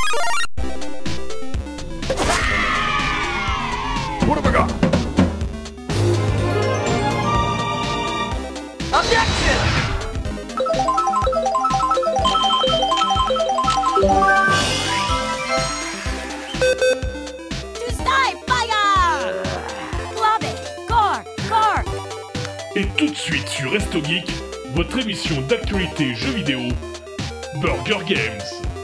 What have I got? Objection! To stay fire! Club it! Core! Et tout de suite sur Resto Geek, votre émission d'actualité jeux vidéo, Burger Games.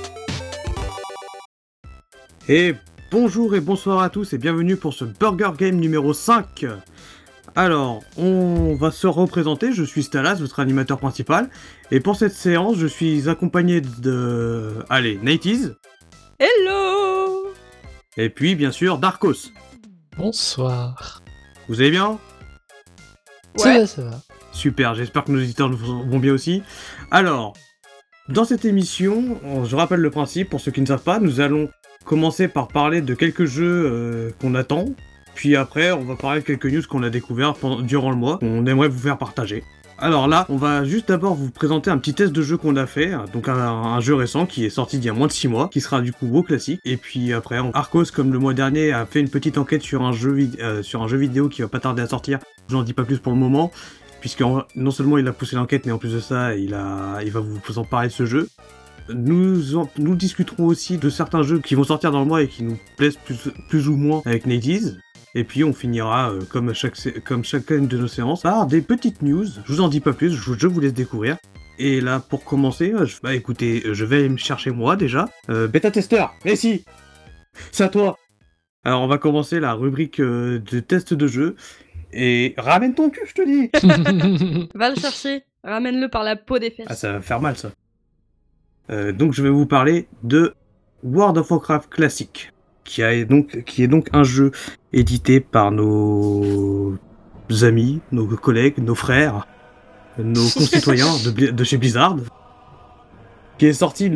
Et bonjour et bonsoir à tous et bienvenue pour ce Burger Game numéro 5. Alors, on va se représenter, je suis Stalas, votre animateur principal, et pour cette séance, je suis accompagné de... Allez, Nighties, Hello! et puis bien sûr Darkos. Bonsoir. Vous allez bien ? Ça va. Super, j'espère que nos auditeurs vont bien aussi. Alors, dans cette émission, je rappelle le principe, pour ceux qui ne savent pas, nous allons commencer par parler de quelques jeux qu'on attend, puis après on va parler de quelques news qu'on a découvert durant le mois, qu'on aimerait vous faire partager. Alors là, on va juste d'abord vous présenter un petit test de jeu qu'on a fait, donc un jeu récent qui est sorti il y a moins de 6 mois, qui sera du coup WoW classique, et puis après, Arcos, comme le mois dernier, a fait une petite enquête sur un jeu vidéo qui va pas tarder à sortir, je n'en dis pas plus pour le moment, puisque non seulement il a poussé l'enquête, mais en plus de ça, il va vous en parler de ce jeu. Nous discuterons aussi de certains jeux qui vont sortir dans le mois et qui nous plaisent plus ou moins avec Nadies. Et puis on finira, comme chacune de nos séances, par des petites news. Je vous en dis pas plus, je vous laisse découvrir. Et là, pour commencer, écoutez, je vais aller me chercher moi déjà. Bêta testeur, mais si, c'est à toi. Alors on va commencer la rubrique de test de jeu. Et ramène ton cul, je te dis. Va le chercher, ramène-le par la peau des fesses. Ah, ça va faire mal ça. Donc je vais vous parler de World of Warcraft classique, qui est donc un jeu édité par nos amis, nos collègues, nos frères, nos concitoyens de chez Blizzard, qui est sorti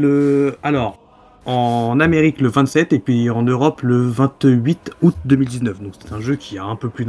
en Amérique le 27 et puis en Europe le 28 août 2019. Donc c'est un jeu qui est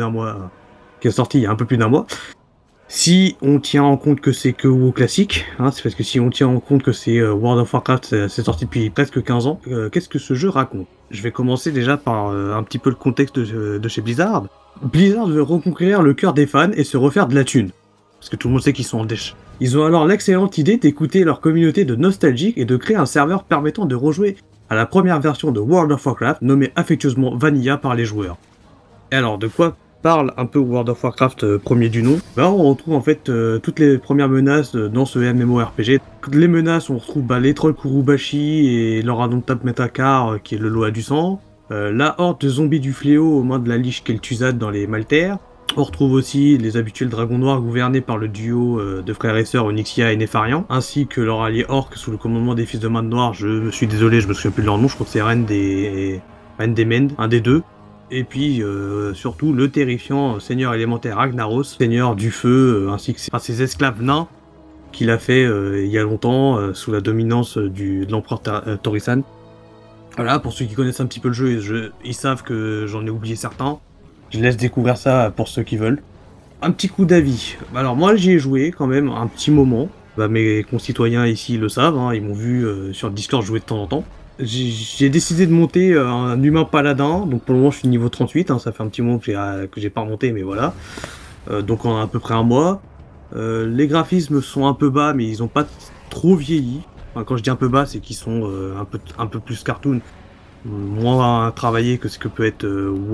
sorti il y a un peu plus d'un mois. Si on tient en compte que c'est que WoW classique, c'est parce que si on tient en compte que c'est World of Warcraft, c'est sorti depuis presque 15 ans, qu'est-ce que ce jeu raconte ? Je vais commencer déjà par un petit peu le contexte de chez Blizzard. Blizzard veut reconquérir le cœur des fans et se refaire de la thune, parce que tout le monde sait qu'ils sont en dèche. Ils ont alors l'excellente idée d'écouter leur communauté de nostalgiques et de créer un serveur permettant de rejouer à la première version de World of Warcraft, nommée affectueusement Vanilla par les joueurs. Et alors, de quoi parle un peu World of Warcraft premier du nom? On retrouve en fait toutes les premières menaces dans ce MMORPG. Les menaces, on retrouve les trolls Kurubashi et leur indomptable Metacar qui est le Loa du sang, la horde de zombies du fléau aux mains de la liche Kel'Thuzad dans les Maltaires. On retrouve aussi les habituels dragons noirs gouvernés par le duo de frères et sœurs Onyxia et Nefarian, ainsi que leur allié orc sous le commandement des fils de Mad Noir. Je me suis désolé, je me souviens plus de leur nom, je crois que c'est Reine des Mend, un des deux. Et puis surtout le terrifiant seigneur élémentaire Ragnaros, seigneur du feu, ainsi que ses esclaves nains qu'il a fait il y a longtemps sous la dominance de l'empereur Torisan. Voilà, pour ceux qui connaissent un petit peu le jeu, ils savent que j'en ai oublié certains. Je laisse découvrir ça pour ceux qui veulent. Un petit coup d'avis. Alors moi j'y ai joué quand même un petit moment. Mes concitoyens ici le savent, ils m'ont vu sur Discord jouer de temps en temps. J'ai décidé de monter un humain paladin, donc pour le moment je suis niveau 38, ça fait un petit moment que j'ai pas remonté, mais voilà. Donc on a à peu près un mois. Les graphismes sont un peu bas, mais ils ont pas trop vieilli. Enfin, quand je dis un peu bas, c'est qu'ils sont un peu plus cartoon, moins travaillés que ce que peut être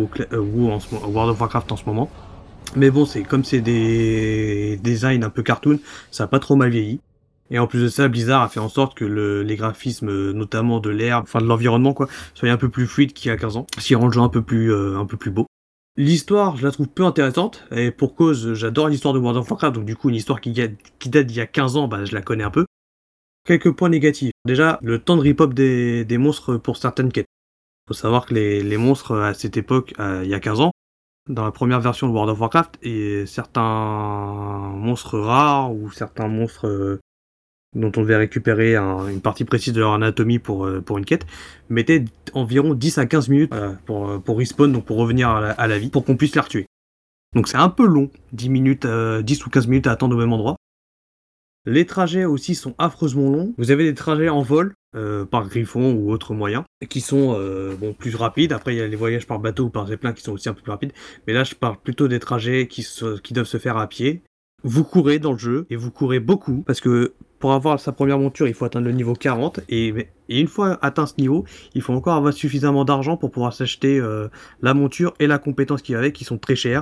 World of Warcraft en ce moment. Mais bon, c'est des designs un peu cartoon, ça a pas trop mal vieilli. Et en plus de ça, Blizzard a fait en sorte que les graphismes, notamment de l'herbe, enfin de l'environnement, soient un peu plus fluides qu'il y a 15 ans, ce qui rend le jeu un peu plus beau. L'histoire, je la trouve peu intéressante, et pour cause, j'adore l'histoire de World of Warcraft, donc du coup, une histoire qui date d'il y a 15 ans, je la connais un peu. Quelques points négatifs. Déjà, le temps de rip-hop des monstres pour certaines quêtes. Faut savoir que les monstres, à cette époque, il y a 15 ans, dans la première version de World of Warcraft, et certains monstres rares, ou certains monstres dont on devait récupérer une partie précise de leur anatomie pour une quête, mettait environ 10 à 15 minutes pour respawn, donc pour revenir à la vie, pour qu'on puisse les retuer. Donc c'est un peu long, 10 ou 15 minutes à attendre au même endroit. Les trajets aussi sont affreusement longs. Vous avez des trajets en vol, par Griffon ou autres moyens, qui sont plus rapides. Après, il y a les voyages par bateau ou par zeppelin qui sont aussi un peu plus rapides. Mais là, je parle plutôt des trajets qui doivent se faire à pied. Vous courez dans le jeu, et vous courez beaucoup, parce que pour avoir sa première monture, il faut atteindre le niveau 40, et une fois atteint ce niveau, il faut encore avoir suffisamment d'argent pour pouvoir s'acheter la monture et la compétence qui va avec, qui sont très chères.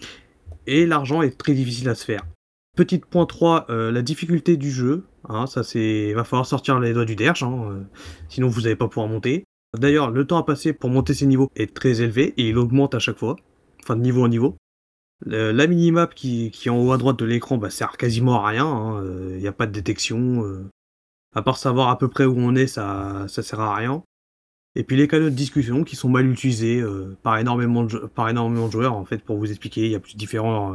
Et l'argent est très difficile à se faire. Petite point 3, la difficulté du jeu. Hein, ça c'est, va falloir sortir les doigts du derge, sinon vous n'allez pas pouvoir monter. D'ailleurs, le temps à passer pour monter ces niveaux est très élevé et il augmente à chaque fois, enfin de niveau en niveau. La minimap qui est en haut à droite de l'écran sert quasiment à rien. Il n'y a pas de détection. À part savoir à peu près où on est, ça sert à rien. Et puis les canaux de discussion qui sont mal utilisés par énormément de joueurs. En fait, pour vous expliquer, il y a plus différents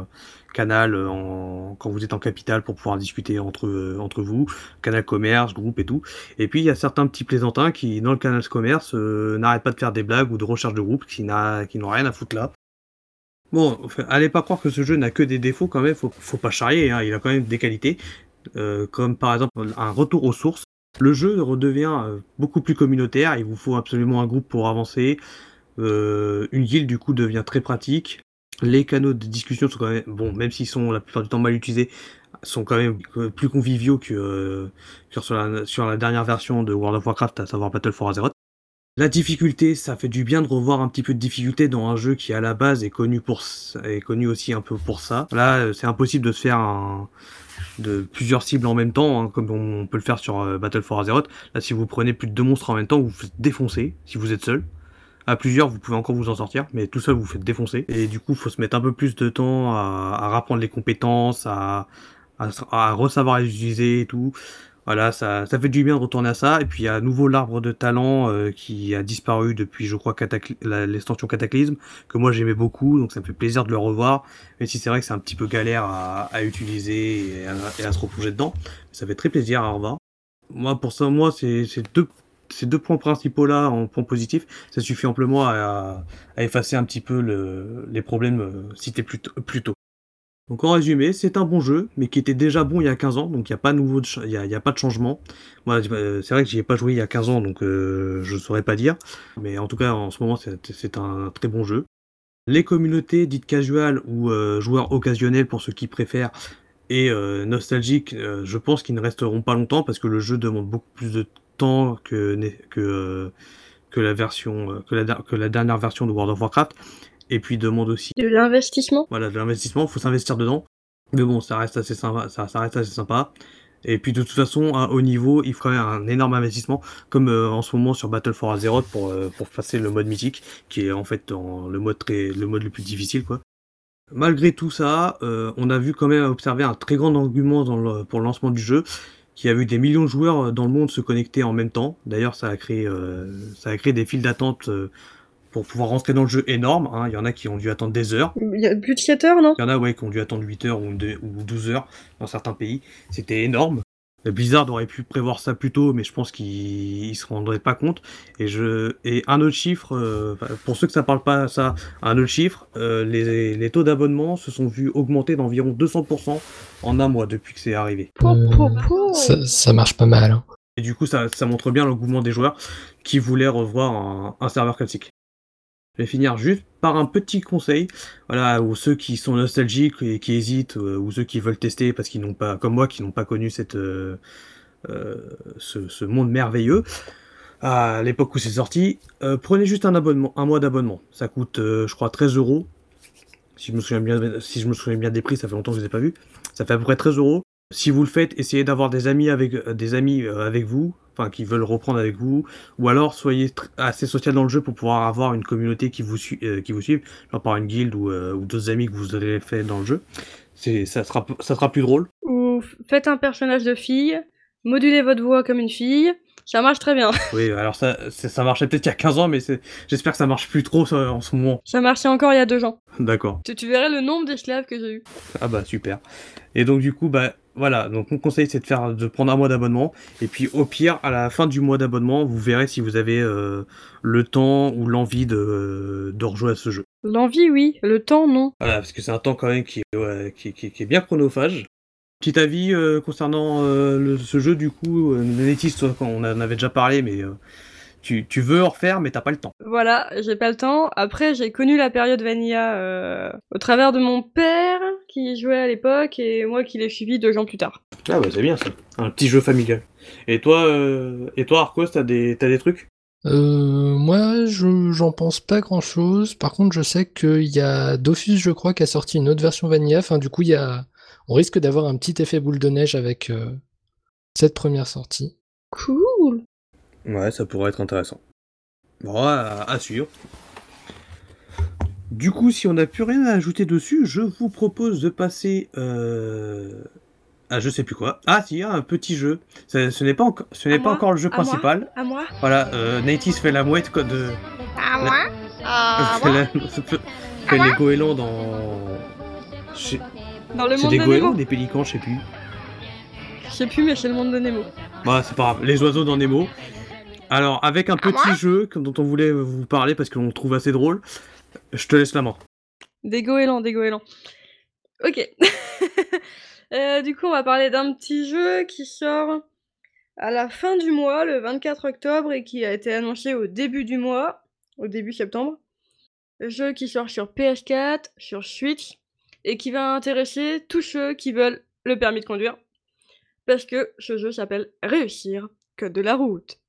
canaux quand vous êtes en capitale pour pouvoir discuter entre vous, canal commerce, groupe et tout. Et puis il y a certains petits plaisantins qui, dans le canal commerce, n'arrêtent pas de faire des blagues ou de recherche de groupe qui n'ont rien à foutre là. Bon, allez pas croire que ce jeu n'a que des défauts quand même, faut pas charrier, hein, il a quand même des qualités, comme par exemple un retour aux sources. Le jeu redevient beaucoup plus communautaire, il vous faut absolument un groupe pour avancer, une guilde du coup devient très pratique, les canaux de discussion sont quand même, bon, même s'ils sont la plupart du temps mal utilisés, sont quand même plus conviviaux que sur la dernière version de World of Warcraft, à savoir Battle for Azeroth. La difficulté, ça fait du bien de revoir un petit peu de difficulté dans un jeu qui à la base est connu aussi un peu pour ça. Là, c'est impossible de se faire de plusieurs cibles en même temps, hein, comme on peut le faire sur Battle for Azeroth. Là, si vous prenez plus de 2 monstres en même temps, vous vous faites défoncer si vous êtes seul. À plusieurs, vous pouvez encore vous en sortir, mais tout seul, vous vous faites défoncer. Et du coup, il faut se mettre un peu plus de temps à rapprendre les compétences, à resavoir les utiliser et tout. Voilà, ça fait du bien de retourner à ça. Et puis il y a à nouveau l'arbre de talent qui a disparu depuis, je crois, l'extension Cataclysme, que moi j'aimais beaucoup, donc ça me fait plaisir de le revoir. Même si c'est vrai que c'est un petit peu galère à utiliser et à se replonger dedans. Ça fait très plaisir à revoir. Moi, pour ça, ces deux points principaux là en points positifs, ça suffit amplement à effacer un petit peu les problèmes cités plus tôt. Donc en résumé, c'est un bon jeu, mais qui était déjà bon il y a 15 ans, donc il n'y a pas y a pas de changement. Moi, c'est vrai que j'y ai pas joué il y a 15 ans, donc je saurais pas dire. Mais en tout cas, en ce moment, c'est un très bon jeu. Les communautés dites casual ou joueurs occasionnels pour ceux qui préfèrent, et nostalgiques, je pense qu'ils ne resteront pas longtemps, parce que le jeu demande beaucoup plus de temps que la dernière version de World of Warcraft. Et puis demande aussi De l'investissement. voilà, de l'investissement, faut s'investir dedans. Mais bon, ça reste assez sympa, ça reste assez sympa. Et puis de toute façon, à haut niveau, il ferait un énorme investissement, comme en ce moment sur Battle for Azeroth pour passer le mode mythique, qui est en fait le mode le plus difficile, quoi. Malgré tout ça, on a vu quand même observer un très grand engouement pour le lancement du jeu, qui a vu des millions de joueurs dans le monde se connecter en même temps. D'ailleurs, ça a créé des files d'attente pour pouvoir rentrer dans le jeu énorme, hein. Il y en a qui ont dû attendre des heures. Il y a plus de 7 heures, non? Il y en a qui ont dû attendre 8 heures ou 12 heures dans certains pays. C'était énorme. Blizzard aurait pu prévoir ça plus tôt, mais je pense qu'ils se rendraient pas compte. Et un autre chiffre, pour ceux que ça parle pas ça, un autre chiffre, les taux d'abonnement se sont vus augmenter d'environ 200% en un mois depuis que c'est arrivé. Ça marche pas mal. Hein. Et du coup, ça montre bien l'engouement des joueurs qui voulaient revoir un serveur classique. Je vais finir juste par un petit conseil, voilà, ou ceux qui sont nostalgiques et qui hésitent, ou ceux qui veulent tester parce qu'ils n'ont pas, comme moi, qui n'ont pas connu ce monde merveilleux à l'époque où c'est sorti. Prenez juste un mois d'abonnement. Ça coûte, je crois, 13€. Si je me souviens bien des prix, ça fait longtemps que je les ai pas vus. Ça fait à peu près 13€. Si vous le faites, essayez d'avoir des amis avec vous, enfin qui veulent reprendre avec vous, ou alors soyez assez social dans le jeu pour pouvoir avoir une communauté qui vous suive, genre par une guilde ou d'autres amis que vous aurez fait dans le jeu. Ça sera plus drôle. Ou faites un personnage de fille, modulez votre voix comme une fille, ça marche très bien. Oui, alors ça marchait peut-être il y a 15 ans, mais j'espère que ça marche plus trop en ce moment. Ça marchait encore il y a 2 ans. D'accord. Tu verrais le nombre d'esclaves que j'ai eu. Ah bah super. Et donc du coup, voilà, donc mon conseil c'est de prendre un mois d'abonnement, et puis au pire, à la fin du mois d'abonnement, vous verrez si vous avez le temps ou l'envie de rejouer à ce jeu. L'envie, oui, le temps, non. Voilà, parce que c'est un temps quand même qui est bien chronophage. Petit avis concernant ce jeu, du coup, Netis, toi, on en avait déjà parlé, mais tu veux en refaire, mais t'as pas le temps. Voilà, j'ai pas le temps. Après, j'ai connu la période Vanilla au travers de mon père qui y jouait à l'époque et moi qui l'ai suivi 2 ans plus tard. Ah bah c'est bien ça, un petit jeu familial. Et toi, Arcos, t'as des trucs? Moi, j'en pense pas grand-chose. Par contre, je sais qu'il y a Dofus, je crois, qui a sorti une autre version Vanilla. Enfin, du coup, on risque d'avoir un petit effet boule de neige avec cette première sortie. Cool. Ouais, ça pourrait être intéressant. Bon, à suivre. Du coup, si on n'a plus rien à ajouter dessus, je vous propose de passer à je sais plus quoi. Ah si, un petit jeu. Ce n'est pas, encore le jeu principal. À moi. Voilà, Natis fait la mouette de... À moi. fait les goélands dans... Dans le C'est monde des de goélands Nemo. ou des pélicans, je sais plus. Je sais plus, mais c'est le monde de Nemo. Bah, c'est pas grave, les oiseaux dans Nemo. Alors, avec un petit jeu dont on voulait vous parler parce qu'on le trouve assez drôle, je te laisse la main. Des goélands. Ok. Du coup, on va parler d'un petit jeu qui sort à la fin du mois, le 24 octobre, et qui a été annoncé au début du mois, au début septembre. Le jeu qui sort sur PS4, sur Switch, et qui va intéresser tous ceux qui veulent le permis de conduire. Parce que ce jeu s'appelle Réussir, code de la route.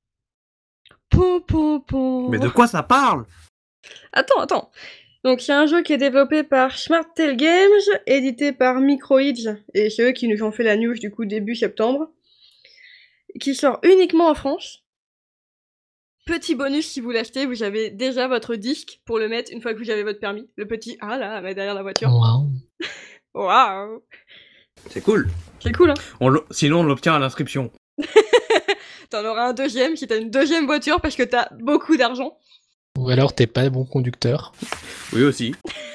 Mais de quoi ça parle? Attends. Donc c'est un jeu qui est développé par Smart Tail Games, édité par Microids, et c'est eux qui nous ont fait la news du coup début septembre, qui sort uniquement en France. Petit bonus, si vous l'achetez, vous avez déjà votre disque pour le mettre une fois que vous avez votre permis. Le petit « Ah là » à mettre derrière la voiture. Wow. Waouh. C'est cool. C'est cool, hein. Sinon, on l'obtient à l'inscription. T'en auras un deuxième si t'as une deuxième voiture parce que t'as beaucoup d'argent. Ou alors t'es pas bon conducteur. Oui, aussi.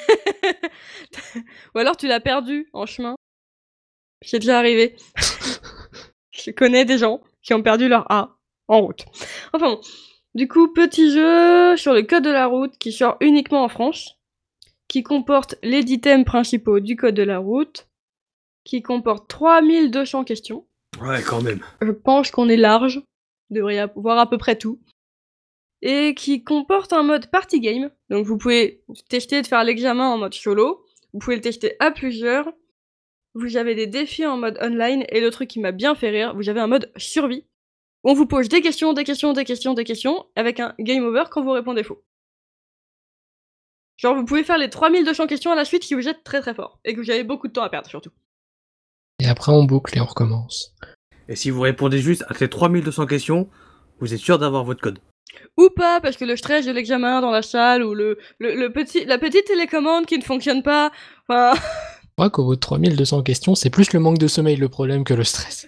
Ou alors tu l'as perdu en chemin. C'est déjà arrivé. Je connais des gens qui ont perdu leur A en route. Enfin bon. Du coup, petit jeu sur le code de la route qui sort uniquement en France, qui comporte les 10 thèmes principaux du code de la route, qui comporte 3200 questions. Ouais, quand même. Je pense qu'on est large, devrait voir à peu près tout. Et qui comporte un mode party game, donc vous pouvez tester de faire l'examen en mode solo, vous pouvez le tester à plusieurs, vous avez des défis en mode online, et le truc qui m'a bien fait rire, vous avez un mode survie. On vous pose des questions, avec un game over quand vous répondez faux. Genre vous pouvez faire les 3200 questions à la suite si vous êtes très très fort, et que vous avez beaucoup de temps à perdre surtout. Et après on boucle et on recommence. Et si vous répondez juste à ces 3200 questions, vous êtes sûr d'avoir votre code. Ou pas, parce que le stress de l'examen dans la salle, ou la petite télécommande qui ne fonctionne pas, enfin... Je crois qu'au bout de 3200 questions, c'est plus le manque de sommeil le problème que le stress.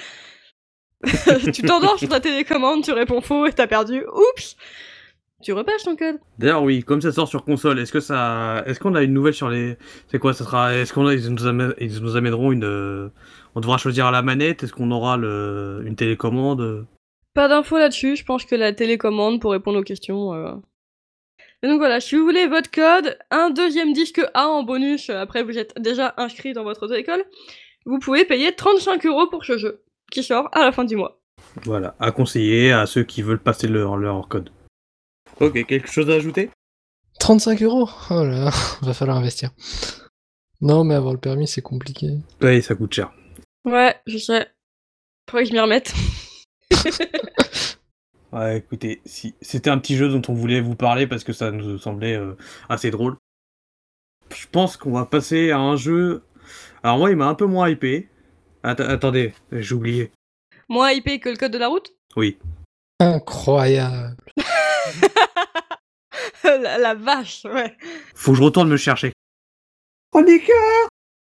Tu t'endors sur ta télécommande, tu réponds faux et t'as perdu. Oups! Tu repasses ton code. D'ailleurs, oui, comme ça sort sur console, est-ce qu'on a une nouvelle sur les... C'est quoi, ça sera... Est-ce qu'on a... Ils nous amèneront une... On devra choisir à la manette, est-ce qu'on aura une télécommande? Pas d'infos là-dessus, je pense que la télécommande pour répondre aux questions... Et donc voilà, si vous voulez votre code, un deuxième disque A en bonus, après vous êtes déjà inscrit dans votre auto-école, vous pouvez payer 35 € pour ce jeu, qui sort à la fin du mois. Voilà, à conseiller à ceux qui veulent passer leur code. Ok, quelque chose à ajouter? 35 €. Oh là, va falloir investir. Non, mais avoir le permis, c'est compliqué. Oui, ça coûte cher. Ouais, je sais. Faudrait que je m'y remette. Ouais, écoutez, si c'était un petit jeu dont on voulait vous parler parce que ça nous semblait assez drôle. Je pense qu'on va passer à un jeu... Alors moi, il m'a un peu moins hypé. Attendez, j'ai oublié. Moins hypé que le code de la route? Oui. Incroyable. la vache, ouais. Faut que je retourne me chercher. Chroniqueur!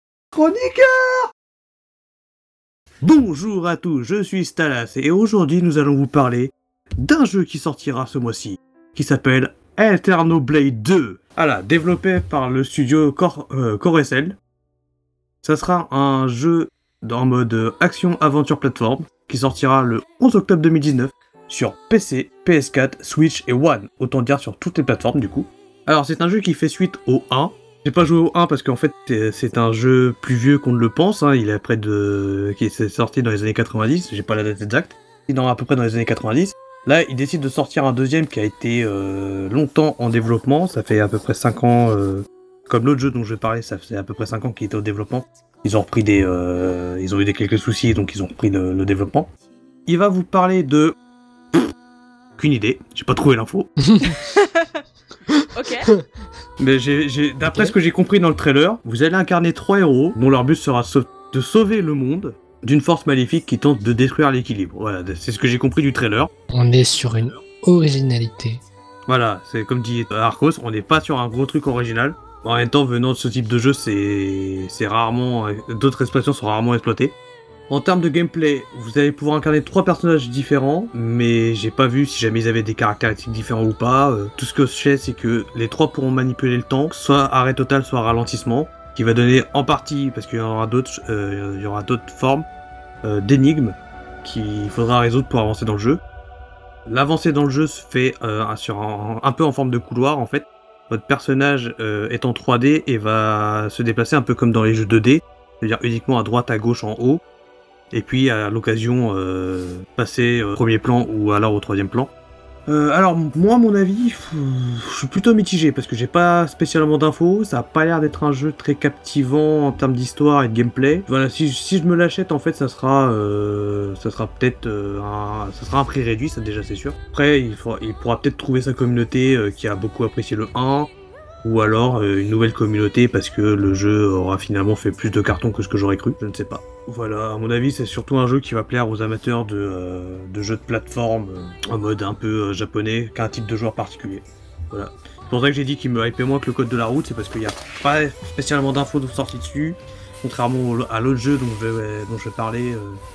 Bonjour à tous, je suis Stalas et aujourd'hui nous allons vous parler d'un jeu qui sortira ce mois-ci, qui s'appelle Eterno Blade 2. Voilà, développé par le studio Coresel. Ça sera un jeu en mode action-aventure plateforme qui sortira le 11 octobre 2019 sur PC, PS4, Switch et One, autant dire sur toutes les plateformes du coup. Alors c'est un jeu qui fait suite au 1, J'ai pas joué au 1 parce qu'en fait c'est un jeu plus vieux qu'on ne le pense, hein. Il est qui est sorti dans les années 90, j'ai pas la date exacte, à peu près dans les années 90. Là, ils décident de sortir un deuxième qui a été longtemps en développement, ça fait à peu près 5 ans, comme l'autre jeu dont je vais parler, ça fait à peu près 5 ans qu'il était au développement. Ils ont repris ils ont eu quelques soucis, donc ils ont repris le développement. Il va vous parler de... Qu'une idée, j'ai pas trouvé l'info. Ok. Mais d'après ce que j'ai compris dans le trailer, vous allez incarner 3 héros dont leur but sera de sauver le monde d'une force maléfique qui tente de détruire l'équilibre. Voilà, c'est ce que j'ai compris du trailer. On est sur une originalité. Voilà, c'est comme dit Arcos, on n'est pas sur un gros truc original. En même temps, venant de ce type de jeu, c'est rarement... D'autres expressions sont rarement exploitées. En termes de gameplay, vous allez pouvoir incarner 3 personnages différents, mais j'ai pas vu si jamais ils avaient des caractéristiques différentes ou pas. Tout ce que je sais, c'est que les 3 pourront manipuler le temps, soit arrêt total, soit ralentissement, qui va donner en partie, parce qu'il y aura d'autres formes d'énigmes qu'il faudra résoudre pour avancer dans le jeu. L'avancée dans le jeu se fait un peu en forme de couloir en fait. Votre personnage est en 3D et va se déplacer un peu comme dans les jeux 2D, c'est-à-dire uniquement à droite, à gauche, en haut. Et puis à l'occasion passer au premier plan ou alors au troisième plan. Alors moi à mon avis, je suis plutôt mitigé parce que j'ai pas spécialement d'infos, ça a pas l'air d'être un jeu très captivant en termes d'histoire et de gameplay. Voilà, si je me l'achète en fait ça sera peut-être un prix réduit, ça déjà c'est sûr. Après il pourra peut-être trouver sa communauté qui a beaucoup apprécié le 1. Ou alors une nouvelle communauté parce que le jeu aura finalement fait plus de cartons que ce que j'aurais cru, je ne sais pas. Voilà, à mon avis c'est surtout un jeu qui va plaire aux amateurs de jeux de plateforme en mode un peu japonais, qu'un type de joueur particulier. Voilà. C'est pour ça que j'ai dit qu'il me hypait moins que le code de la route, c'est parce qu'il n'y a pas spécialement d'infos de sortie dessus, contrairement à l'autre jeu dont je vais parler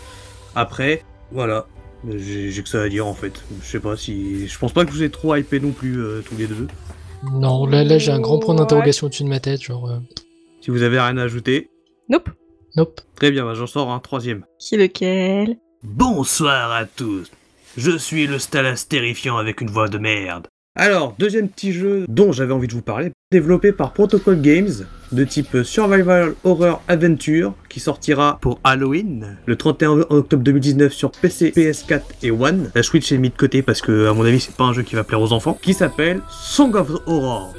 après. Voilà, j'ai que ça à dire en fait. Je pense pas que je vous ai trop hypé non plus tous les deux. Non, là j'ai un grand point d'interrogation au-dessus de ma tête, genre... Si vous avez rien à ajouter. Nope. Très bien, j'en sors un troisième. C'est lequel? Bonsoir à tous. Je suis le Stalas terrifiant avec une voix de merde. Alors, deuxième petit jeu dont j'avais envie de vous parler, développé par Protocol Games, de type Survival Horror Adventure, qui sortira pour Halloween, le 31 octobre 2019 sur PC, PS4 et One. La Switch est mise de côté parce que, à mon avis, c'est pas un jeu qui va plaire aux enfants, qui s'appelle Song of Horror.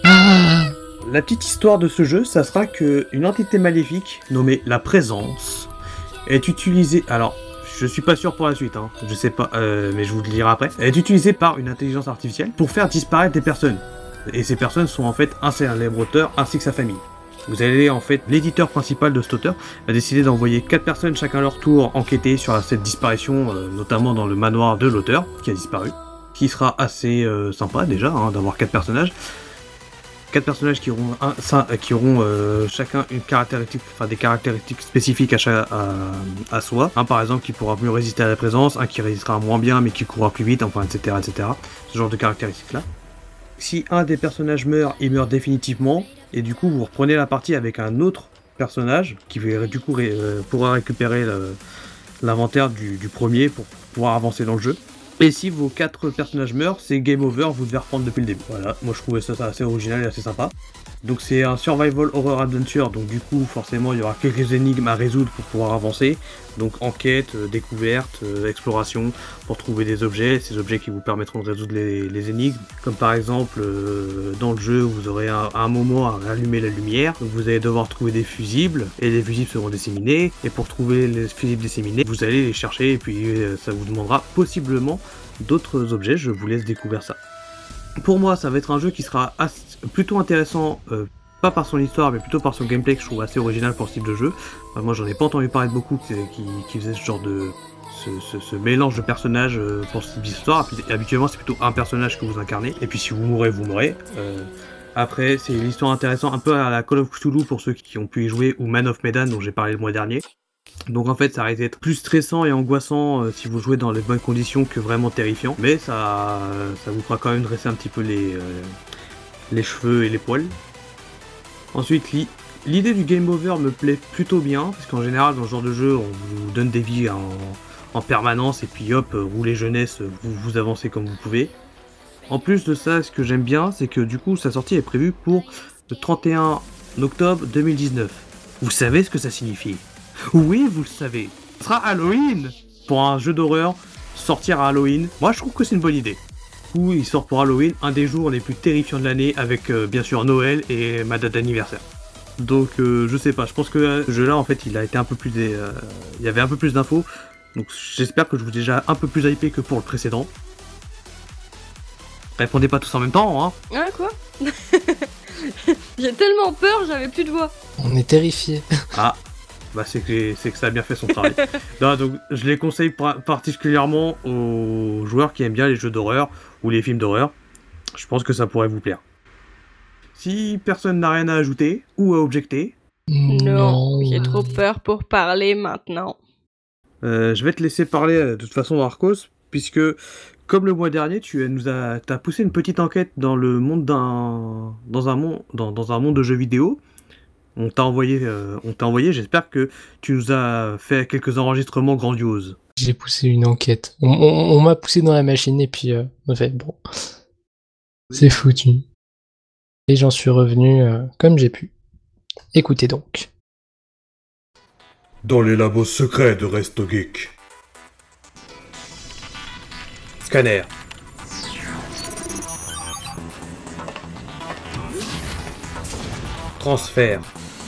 La petite histoire de ce jeu, ça sera qu'une entité maléfique, nommée la Présence, est utilisée... Alors, je suis pas sûr pour la suite, hein. Je sais pas, mais je vous le dirai après. Elle est utilisée par une intelligence artificielle pour faire disparaître des personnes. Et ces personnes sont en fait un célèbre auteur ainsi que sa famille. Vous allez en fait, l'éditeur principal de cet auteur a décidé d'envoyer 4 personnes chacun à leur tour enquêter sur cette disparition, notamment dans le manoir de l'auteur qui a disparu. Qui sera assez sympa déjà, hein, d'avoir 4 personnages. 4 personnages qui auront chacun une caractéristique, des caractéristiques spécifiques à soi. Un par exemple qui pourra mieux résister à la présence, un qui résistera moins bien mais qui courra plus vite, enfin etc. Ce genre de caractéristiques là. Si un des personnages meurt, il meurt définitivement, et du coup vous reprenez la partie avec un autre personnage qui du coup pourra récupérer l'inventaire du premier pour pouvoir avancer dans le jeu. Et si vos 4 personnages meurent, c'est game over, vous devez reprendre depuis le début. Voilà, moi je trouvais ça assez original et assez sympa. Donc c'est un survival horror adventure, donc du coup forcément il y aura quelques énigmes à résoudre pour pouvoir avancer. Donc enquête, découverte, exploration, pour trouver des objets, ces objets qui vous permettront de résoudre les énigmes. Comme par exemple, dans le jeu, vous aurez un moment à rallumer la lumière, donc vous allez devoir trouver des fusibles, et les fusibles seront disséminés, et pour trouver les fusibles disséminés, vous allez les chercher, et puis ça vous demandera possiblement d'autres objets, je vous laisse découvrir ça. Pour moi, ça va être un jeu qui sera plutôt intéressant, pas par son histoire, mais plutôt par son gameplay que je trouve assez original pour ce type de jeu. Moi, j'en ai pas entendu parler de beaucoup qui faisaient ce genre de... Ce mélange de personnages pour ce type d'histoire. Habituellement, c'est plutôt un personnage que vous incarnez, et puis si vous mourrez, vous mourrez. Après, c'est l'histoire intéressante, un peu à la Call of Cthulhu pour ceux qui ont pu y jouer, ou Man of Medan, dont j'ai parlé le mois dernier. Donc en fait ça risque d'être plus stressant et angoissant si vous jouez dans les bonnes conditions que vraiment terrifiant, mais ça vous fera quand même dresser un petit peu les cheveux et les poils. Ensuite l'idée du game over me plaît plutôt bien, parce qu'en général dans ce genre de jeu on vous donne des vies en permanence et puis hop, roulez jeunesse, vous avancez comme vous pouvez. En plus de ça, ce que j'aime bien, c'est que du coup sa sortie est prévue pour le 31 octobre 2019. Vous savez ce que ça signifie? Oui, vous le savez. Ce sera Halloween. Pour un jeu d'horreur, sortir à Halloween, moi je trouve que c'est une bonne idée. Où il sort pour Halloween, un des jours les plus terrifiants de l'année, avec bien sûr Noël et ma date d'anniversaire. Donc je sais pas, je pense que ce jeu là en fait il a été un peu plus il y avait un peu plus d'infos. Donc j'espère que je vous ai déjà un peu plus hypé que pour le précédent. Répondez pas tous en même temps, hein. Ah, quoi? J'ai tellement peur, j'avais plus de voix. On est terrifiés. Ah, bah c'est que ça a bien fait son travail. Non, donc je les conseille particulièrement aux joueurs qui aiment bien les jeux d'horreur ou les films d'horreur. Je pense que ça pourrait vous plaire. Si personne n'a rien à ajouter ou à objecter, Non, j'ai trop peur pour parler maintenant. je vais te laisser parler de toute façon Arcos, puisque comme le mois dernier, t'as poussé une petite enquête dans le monde dans un monde de jeux vidéo. On t'a envoyé, j'espère que tu nous as fait quelques enregistrements grandioses. J'ai poussé une enquête. On m'a poussé dans la machine et puis on a fait bon. C'est foutu. Et j'en suis revenu comme j'ai pu. Écoutez donc. Dans les labos secrets de Resto Geek. Scanner. Transfert.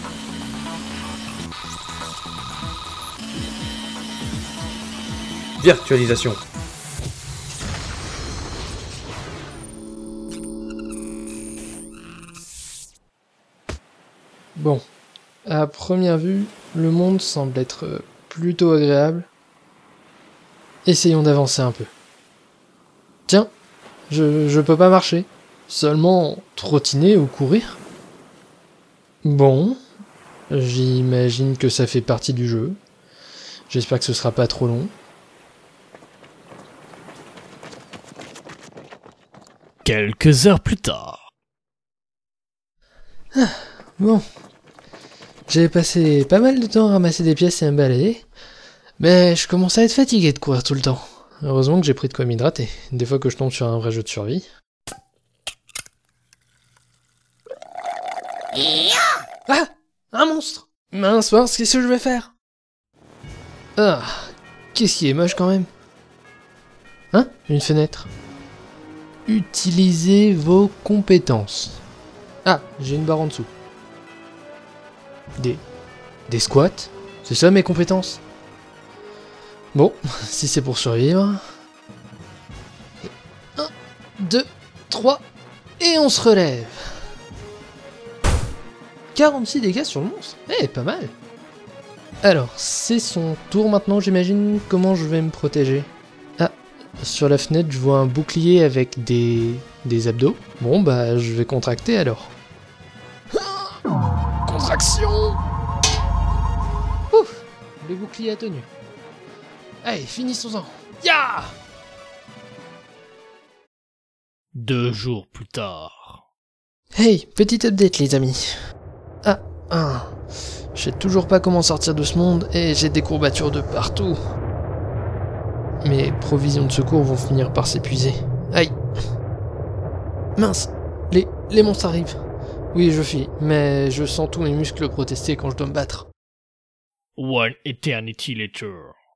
Virtualisation. Bon. À première vue, le monde semble être plutôt agréable. Essayons d'avancer un peu. Tiens, je peux pas marcher. Seulement trottiner ou courir. Bon, j'imagine que ça fait partie du jeu. J'espère que ce sera pas trop long. Quelques heures plus tard. Bon. J'ai passé pas mal de temps à ramasser des pièces et à me balader. Mais je commence à être fatigué de courir tout le temps. Heureusement que j'ai pris de quoi m'hydrater. Des fois que je tombe sur un vrai jeu de survie. Ah! Un monstre! Mince, qu'est-ce que je vais faire? Ah! Qu'est-ce qui est moche quand même? Hein? Une fenêtre. Utilisez vos compétences. Ah, j'ai une barre en dessous. Des squats? C'est ça mes compétences? Bon, si c'est pour survivre... 1, 2, 3, et on se relève. 46 dégâts sur le monstre. Eh, pas mal. Alors, c'est son tour maintenant, j'imagine. Comment je vais me protéger? Ah, sur la fenêtre, je vois un bouclier avec des abdos. Bon, bah, je vais contracter alors. Contraction! Ouf! Le bouclier a tenu. Allez, finissons-en. Ya! 2 jours plus tard. Hey, petit update les amis. Je sais toujours pas comment sortir de ce monde et j'ai des courbatures de partout. Mes provisions de secours vont finir par s'épuiser. Aïe. Mince, les monstres arrivent. Oui, je fuis, mais je sens tous mes muscles protester quand je dois me battre. One eternity later.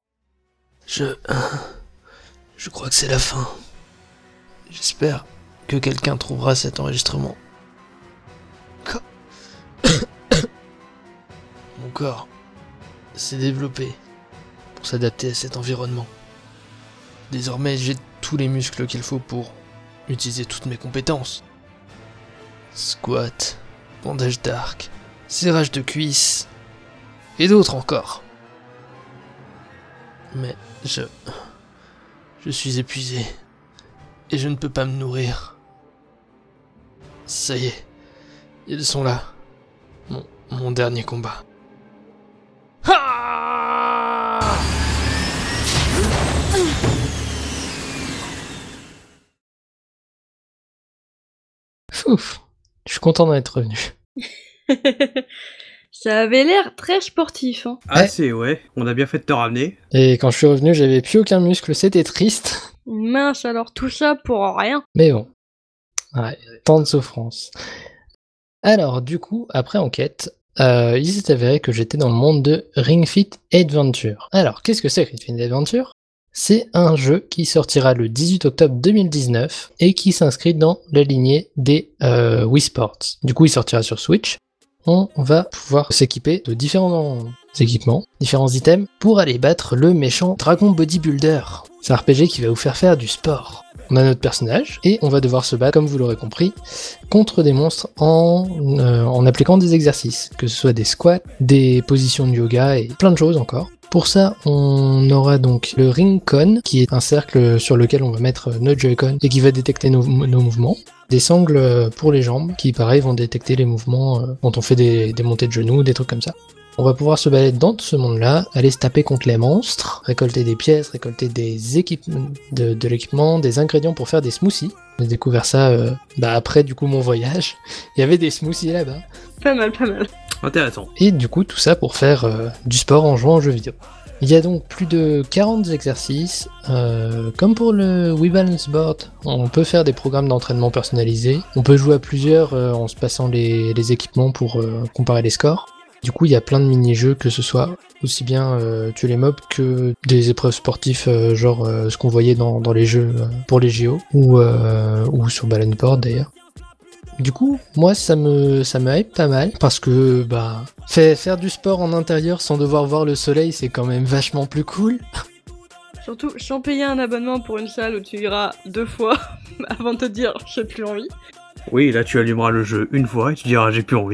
Je crois que c'est la fin. J'espère que quelqu'un trouvera cet enregistrement. Mon corps s'est développé pour s'adapter à cet environnement. Désormais, j'ai tous les muscles qu'il faut pour utiliser toutes mes compétences. Squat, bandage d'arc, serrage de cuisses, et d'autres encore. Mais je suis épuisé, et je ne peux pas me nourrir. Ça y est, ils sont là. Mon dernier combat. Ah! Ouf, je suis content d'en être revenu. Ça avait l'air très sportif, hein. Ah, ouais, on a bien fait de te ramener. Et quand je suis revenu, j'avais plus aucun muscle, c'était triste. Mince, alors tout ça pour rien. Mais bon, ouais, tant de souffrance. Alors, du coup, après enquête, il s'est avéré que j'étais dans le monde de Ring Fit Adventure. Alors, qu'est-ce que c'est Ring Fit Adventure? C'est un jeu qui sortira le 18 octobre 2019 et qui s'inscrit dans la lignée des Wii Sports. Du coup, il sortira sur Switch. On va pouvoir s'équiper de différents équipements, différents items, pour aller battre le méchant Dragon Bodybuilder. C'est un RPG qui va vous faire du sport. On a notre personnage, et on va devoir se battre, comme vous l'aurez compris, contre des monstres en appliquant des exercices, que ce soit des squats, des positions de yoga, et plein de choses encore. Pour ça, on aura donc le Ring-Con, qui est un cercle sur lequel on va mettre notre Joy-Con, et qui va détecter nos mouvements. Des sangles pour les jambes, qui pareil vont détecter les mouvements quand on fait des montées de genoux, des trucs comme ça. On va pouvoir se balader dans ce monde-là, aller se taper contre les monstres, récolter des pièces, récolter des équipements, de l'équipement, des ingrédients pour faire des smoothies. J'ai découvert ça après du coup mon voyage. Il y avait des smoothies là-bas. Pas mal, pas mal. Intéressant. Et du coup tout ça pour faire du sport en jouant aux jeux vidéo. Il y a donc plus de 40 exercices. Comme pour le Wii Balance Board, on peut faire des programmes d'entraînement personnalisés. On peut jouer à plusieurs en se passant les équipements pour comparer les scores. Du coup, il y a plein de mini-jeux, que ce soit aussi bien tuer les mobs que des épreuves sportives, genre ce qu'on voyait dans les jeux pour les JO, ou sur Balance Board d'ailleurs. Du coup, moi, ça me hype pas mal, parce que faire du sport en intérieur sans devoir voir le soleil, c'est quand même vachement plus cool. Surtout, sans payer un abonnement pour une salle où tu iras 2 fois avant de te dire « j'ai plus envie Oui, là tu allumeras le jeu une fois et tu diras j'ai plus envie. ».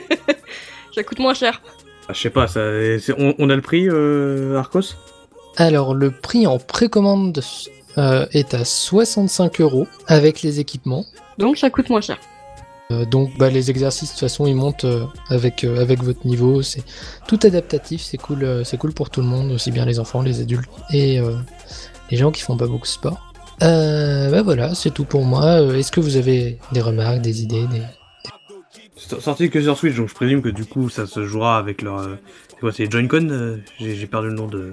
Ça coûte moins cher. Ah, je sais pas, on a le prix, Arcos? Alors, le prix en précommande est à 65€ avec les équipements. Donc ça coûte moins cher. Donc les exercices de toute façon ils montent avec votre niveau, c'est tout adaptatif, c'est cool pour tout le monde, aussi bien les enfants, les adultes et les gens qui font pas beaucoup de sport. Voilà, c'est tout pour moi. Est-ce que vous avez des remarques, des idées, C'est sorti que sur Switch, donc je présume que du coup ça se jouera avec leur... c'est quoi, c'est Joy-Con? J'ai perdu le nom de...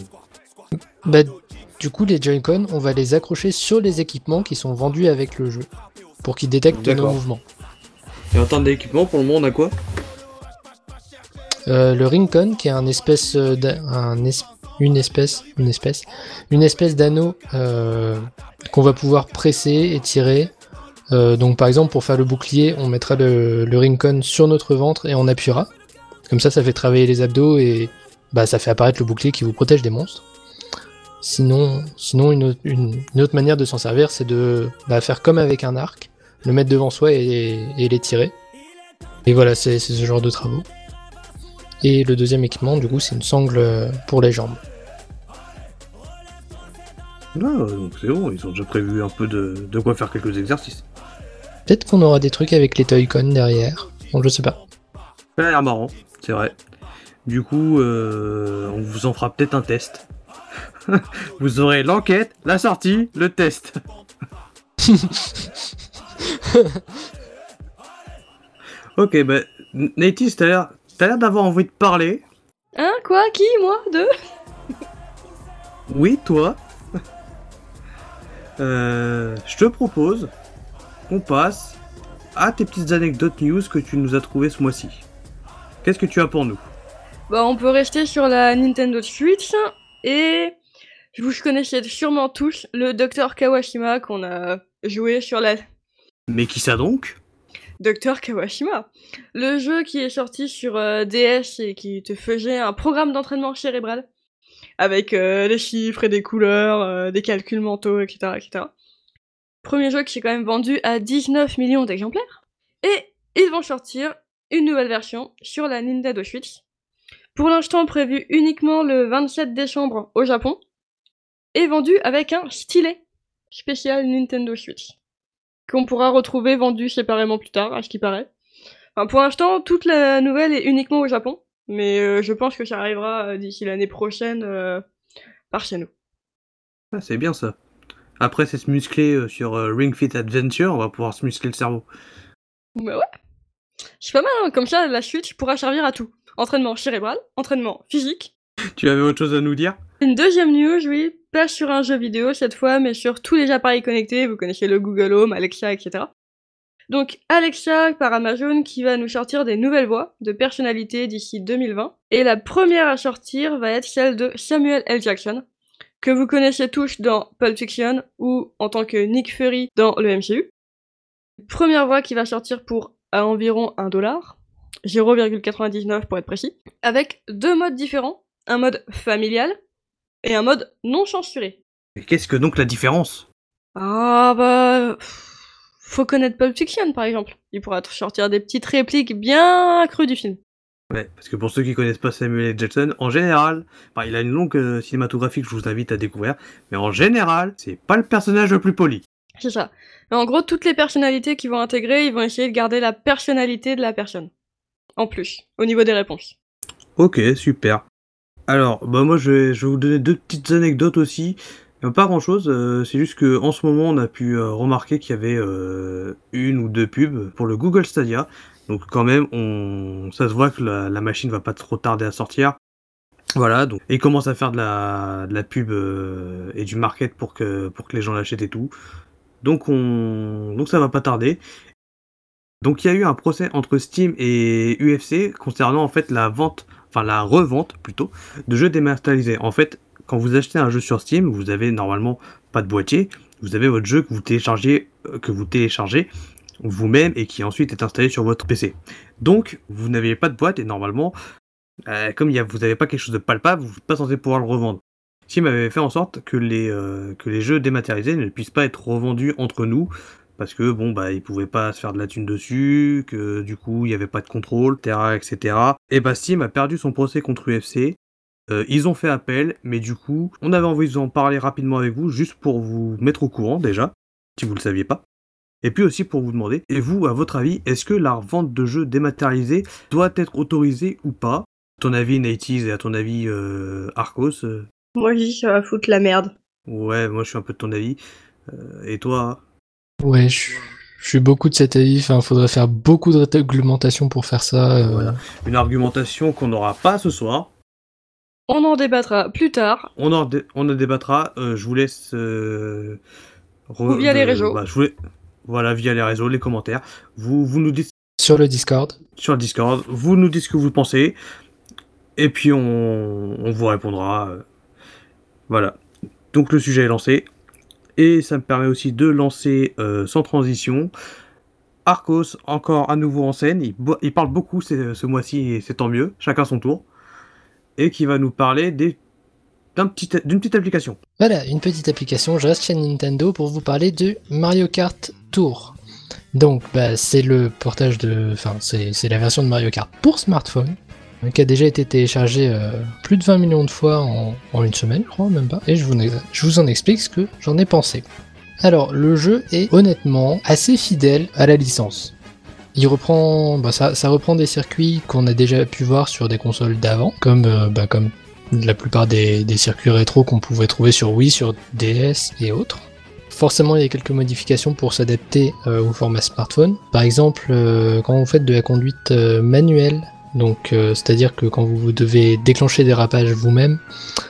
Du coup les Joy-Con, on va les accrocher sur les équipements qui sont vendus avec le jeu, pour qu'ils détectent nos D'accord. mouvements. Et en termes d'équipement, pour le moment on a quoi? Le Ring-Con, qui est une espèce d'anneau qu'on va pouvoir presser et tirer. Donc par exemple pour faire le bouclier, on mettra le Ring-Con sur notre ventre et on appuiera. Comme ça fait travailler les abdos et ça fait apparaître le bouclier qui vous protège des monstres. Sinon une autre manière de s'en servir, c'est de faire comme avec un arc, le mettre devant soi et les tirer. Et voilà, c'est ce genre de travaux. Et le deuxième équipement, du coup, c'est une sangle pour les jambes. Ah, donc c'est bon, ils ont déjà prévu un peu de quoi faire quelques exercices. Peut-être qu'on aura des trucs avec les Toy-Con derrière. Bon, je sais pas. Ça a l'air marrant, c'est vrai. Du coup, on vous en fera peut-être un test. Vous aurez l'enquête, la sortie, le test. Ok, Natis, t'as l'air d'avoir envie de parler. Hein? Quoi? Qui? Moi? Deux? Oui, toi. Je te propose qu'on passe à tes petites anecdotes news que tu nous as trouvées ce mois-ci. Qu'est-ce que tu as pour nous? On peut rester sur la Nintendo Switch et vous connaissez sûrement tous le Dr Kawashima qu'on a joué sur la... Mais qui ça donc? Dr Kawashima, le jeu qui est sorti sur DS et qui te faisait un programme d'entraînement cérébral avec des chiffres et des couleurs, des calculs mentaux, etc., etc. Premier jeu qui s'est quand même vendu à 19 millions d'exemplaires. Et ils vont sortir une nouvelle version sur la Nintendo Switch. Pour l'instant prévu uniquement le 27 décembre au Japon. Et vendu avec un stylet spécial Nintendo Switch. Qu'on pourra retrouver vendu séparément plus tard, à ce qui paraît. Enfin, pour l'instant, toute la nouvelle est uniquement au Japon. Mais je pense que ça arrivera d'ici l'année prochaine par chez nous. Ah, c'est bien ça. Après, c'est se muscler sur Ring Fit Adventure, on va pouvoir se muscler le cerveau. Bah ouais. C'est pas mal, hein. Comme ça, la Switch pourra servir à tout. Entraînement cérébral, entraînement physique. Tu avais autre chose à nous dire? Une deuxième news, oui, pas sur un jeu vidéo cette fois, mais sur tous les appareils connectés, vous connaissez le Google Home, Alexa, etc. Donc Alexa par Amazon qui va nous sortir des nouvelles voix de personnalités d'ici 2020. Et la première à sortir va être celle de Samuel L. Jackson, que vous connaissez tous dans Pulp Fiction ou en tant que Nick Fury dans le MCU. Première voix qui va sortir pour à environ $1, 0,99 pour être précis, avec 2 modes différents, un mode familial et un mode non censuré. Mais qu'est-ce que donc la différence? Ah bah... faut connaître Pulp Fiction par exemple. Il pourra te sortir des petites répliques bien crues du film. Ouais, parce que pour ceux qui connaissent pas Samuel L. Jackson, en général, il a une longue cinématographie que je vous invite à découvrir, mais en général, c'est pas le personnage le plus poli. C'est ça. Mais en gros, toutes les personnalités qu'ils vont intégrer, ils vont essayer de garder la personnalité de la personne. En plus, au niveau des réponses. Ok, super. Alors, moi je vais vous donner 2 petites anecdotes aussi. Pas grand chose, c'est juste que en ce moment on a pu remarquer qu'il y avait 1 ou 2 pubs pour le Google Stadia. Donc quand même, ça se voit que la machine va pas trop tarder à sortir. Voilà, donc et ils commencent à faire de la pub et du market pour que les gens l'achètent et tout. Donc ça va pas tarder. Donc il y a eu un procès entre Steam et UFC concernant en fait la revente plutôt de jeux dématérialisés. En fait, quand vous achetez un jeu sur Steam, vous avez normalement pas de boîtier, vous avez votre jeu que vous téléchargez vous-même et qui ensuite est installé sur votre PC. Donc vous n'avez pas de boîte et normalement, comme vous n'avez pas quelque chose de palpable, vous n'êtes pas censé pouvoir le revendre. Steam avait fait en sorte que les jeux dématérialisés ne puissent pas être revendus entre nous, parce que ils pouvaient pas se faire de la thune dessus, que du coup il y avait pas de contrôle, etc. Et Steam a perdu son procès contre UFC. Ils ont fait appel, mais du coup, on avait envie de vous en parler rapidement avec vous, juste pour vous mettre au courant déjà, si vous le saviez pas. Et puis aussi pour vous demander, et vous, à votre avis, est-ce que la revente de jeux dématérialisés doit être autorisée ou pas? À ton avis, Naties, et à ton avis, Arcos Moi je dis ça va foutre la merde. Ouais, moi je suis un peu de ton avis. Et toi? Ouais, je suis beaucoup de cet avis. Enfin, faudrait faire beaucoup de réglementation pour faire ça. Voilà. Une argumentation qu'on n'aura pas ce soir. On en débattra plus tard. On en débattra. Je vous laisse. Ou via les réseaux. Voilà, via les réseaux, les commentaires. Vous nous dites. Sur le Discord. Sur le Discord. Vous nous dites ce que vous pensez. Et puis on vous répondra. Voilà. Donc le sujet est lancé. Et ça me permet aussi de lancer sans transition. Arcos, encore à nouveau en scène. Il parle beaucoup ce mois-ci et c'est tant mieux. Chacun son tour. Et qui va nous parler d'une petite application. Voilà, une petite application. Je reste chez Nintendo pour vous parler de Mario Kart Tour. Donc, c'est le portage c'est la version de Mario Kart pour smartphone, qui a déjà été téléchargée plus de 20 millions de fois en une semaine, je crois, même pas. Et je vous en explique ce que j'en ai pensé. Alors, le jeu est honnêtement assez fidèle à la licence. Il reprend, ça reprend des circuits qu'on a déjà pu voir sur des consoles d'avant, comme la plupart des circuits rétro qu'on pouvait trouver sur Wii, sur DS et autres. Forcément, il y a quelques modifications pour s'adapter au format smartphone. Par exemple, quand vous faites de la conduite manuelle, donc c'est-à-dire que quand vous devez déclencher des dérapages vous-même,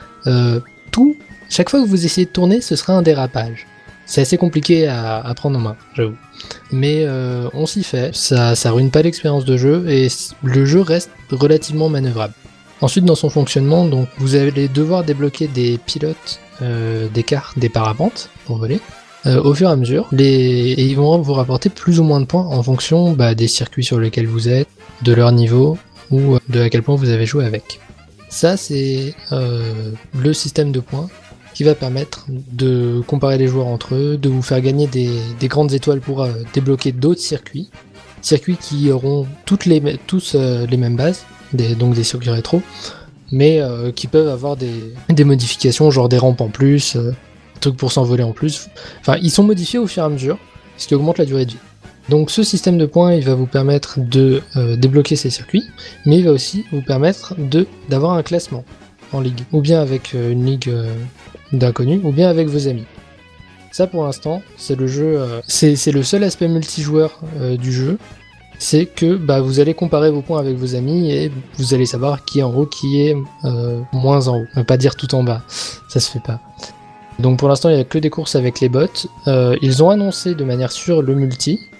chaque fois que vous essayez de tourner, ce sera un dérapage. C'est assez compliqué à prendre en main, j'avoue. Mais on s'y fait, ça ruine pas l'expérience de jeu et le jeu reste relativement manœuvrable. Ensuite, dans son fonctionnement, donc vous allez devoir débloquer des pilotes, des parapentes pour voler, au fur et à mesure, et ils vont vous rapporter plus ou moins de points en fonction des circuits sur lesquels vous êtes, de leur niveau ou de à quel point vous avez joué avec. Ça, c'est le système de points qui va permettre de comparer les joueurs entre eux, de vous faire gagner des grandes étoiles pour débloquer d'autres circuits qui auront tous les mêmes bases, donc des circuits rétro, mais qui peuvent avoir des modifications, genre des rampes en plus, des trucs pour s'envoler en plus. Enfin, ils sont modifiés au fur et à mesure, ce qui augmente la durée de vie. Donc ce système de points, il va vous permettre de débloquer ces circuits, mais il va aussi vous permettre d'avoir un classement en ligue, ou bien avec une ligue d'inconnus, ou bien avec vos amis. Ça pour l'instant, c'est le jeu, c'est le seul aspect multijoueur du jeu, c'est que vous allez comparer vos points avec vos amis et vous allez savoir qui est en haut, qui est moins en haut. On va pas dire tout en bas, ça se fait pas. Donc pour l'instant, il n'y a que des courses avec les bots. Ils ont annoncé de manière sûre le multi,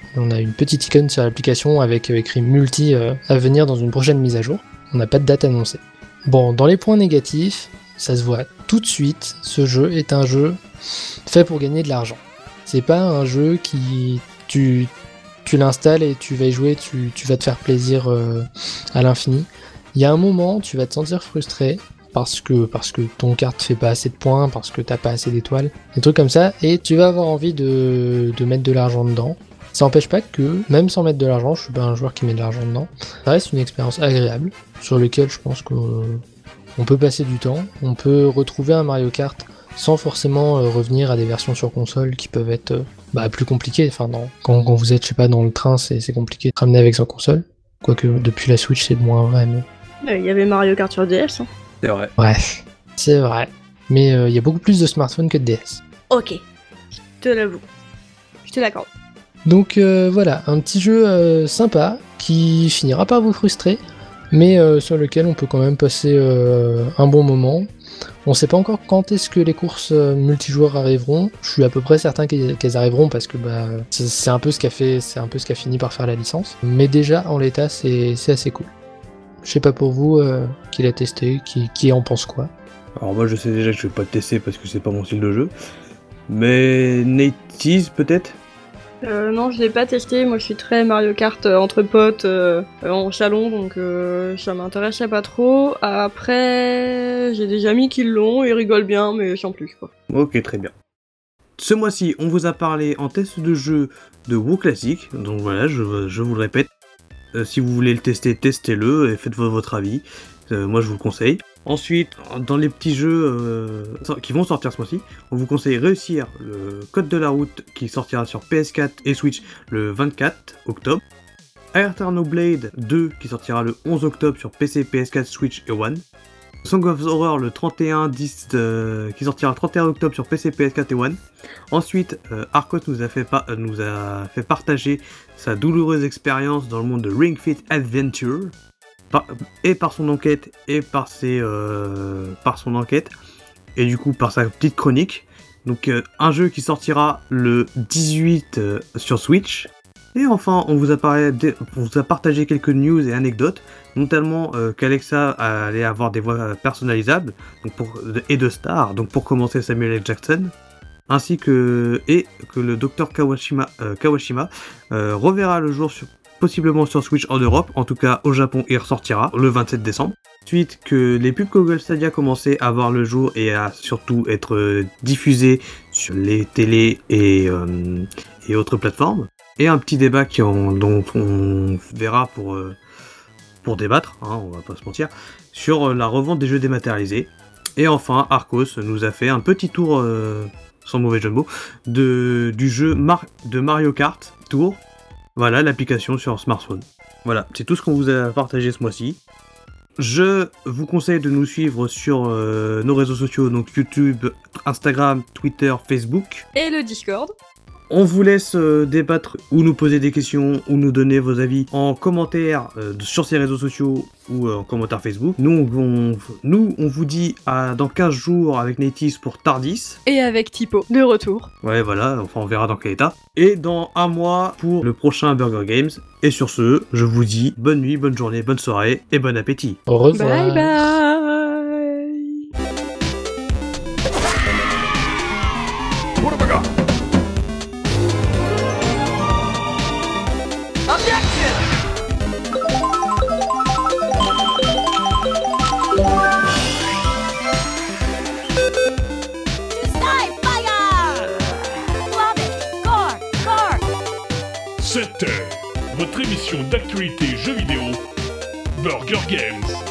On a une petite icône sur l'application avec écrit multi à venir dans une prochaine mise à jour. On n'a pas de date annoncée. Bon, dans les points négatifs, ça se voit tout de suite, ce jeu est un jeu fait pour gagner de l'argent. C'est pas un jeu qui... Tu l'installes et tu vas y jouer, tu vas te faire plaisir à l'infini. Il y a un moment, tu vas te sentir frustré parce que ton carte fait pas assez de points, parce que t'as pas assez d'étoiles, des trucs comme ça, et tu vas avoir envie de mettre de l'argent dedans. Ça n'empêche pas que, même sans mettre de l'argent, je suis pas un joueur qui met de l'argent dedans, ça reste une expérience agréable, sur laquelle je pense qu'on peut passer du temps, on peut retrouver un Mario Kart sans forcément revenir à des versions sur console qui peuvent être plus compliquées. Enfin, quand vous êtes, je sais pas, dans le train, c'est compliqué de ramener avec sa console. Quoique depuis la Switch, c'est de moins vrai, mais... Il y avait Mario Kart sur DS. Hein. C'est vrai. Bref, c'est vrai. Mais il y a beaucoup plus de smartphones que de DS. Ok, je te l'avoue. Je te l'accorde. Donc voilà, un petit jeu sympa qui finira par vous frustrer, mais sur lequel on peut quand même passer un bon moment. On sait pas encore quand est-ce que les courses multijoueurs arriveront. Je suis à peu près certain qu'elles arriveront parce que c'est un peu ce qu'a fini par faire la licence. Mais déjà en l'état c'est assez cool. Je sais pas pour vous qui l'a testé, qui en pense quoi. Alors moi je sais déjà que je vais pas le tester parce que c'est pas mon style de jeu. Mais NetEase peut-être. Non, je l'ai pas testé. Moi, je suis très Mario Kart entre potes en salon, donc ça m'intéressait pas trop. Après, j'ai des amis qui l'ont, ils rigolent bien, mais sans plus, quoi. Ok, très bien. Ce mois-ci, on vous a parlé en test de jeu de WoW classique, donc voilà, je vous le répète. Si vous voulez le tester, testez-le et faites votre avis. Moi, je vous le conseille. Ensuite, dans les petits jeux qui vont sortir ce mois-ci, on vous conseille Réussir, le Code de la route qui sortira sur PS4 et Switch le 24 octobre. Aeternal Blade 2 qui sortira le 11 octobre sur PC, PS4, Switch et One. Song of Horror le 31-10 qui sortira le 31 octobre sur PC, PS4 et One. Ensuite, Arcos nous a fait partager sa douloureuse expérience dans le monde de Ring Fit Adventure. Par son enquête et par son enquête et du coup par sa petite chronique. Donc un jeu qui sortira le 18 sur Switch. Et enfin on vous a partagé quelques news et anecdotes, notamment qu'Alexa allait avoir des voix personnalisables et de stars, donc pour commencer Samuel L. Jackson, ainsi que le Dr Kawashima reverra le jour possiblement sur Switch en Europe, en tout cas au Japon il ressortira le 27 décembre. Ensuite que les pubs Google Stadia commençaient à voir le jour et à surtout être diffusées sur les télés et autres plateformes. Et un petit débat dont on verra pour débattre, hein, on va pas se mentir, sur la revente des jeux dématérialisés. Et enfin Arcos nous a fait un petit tour, sans mauvais jeu de mots, du jeu de Mario Kart Tour. Voilà, l'application sur smartphone. Voilà, c'est tout ce qu'on vous a partagé ce mois-ci. Je vous conseille de nous suivre sur nos réseaux sociaux, donc YouTube, Instagram, Twitter, Facebook. Et le Discord. On vous laisse débattre ou nous poser des questions ou nous donner vos avis en commentaire sur ces réseaux sociaux ou en commentaire Facebook. Nous, on vous dit dans 15 jours avec NetEase pour Tardis. Et avec Tipo, de retour. Ouais, voilà, enfin on verra dans quel état. Et dans un mois pour le prochain Burger Games. Et sur ce, je vous dis bonne nuit, bonne journée, bonne soirée et bon appétit. Au revoir. Bye bye. C'était votre émission d'actualité jeux vidéo Burger Games.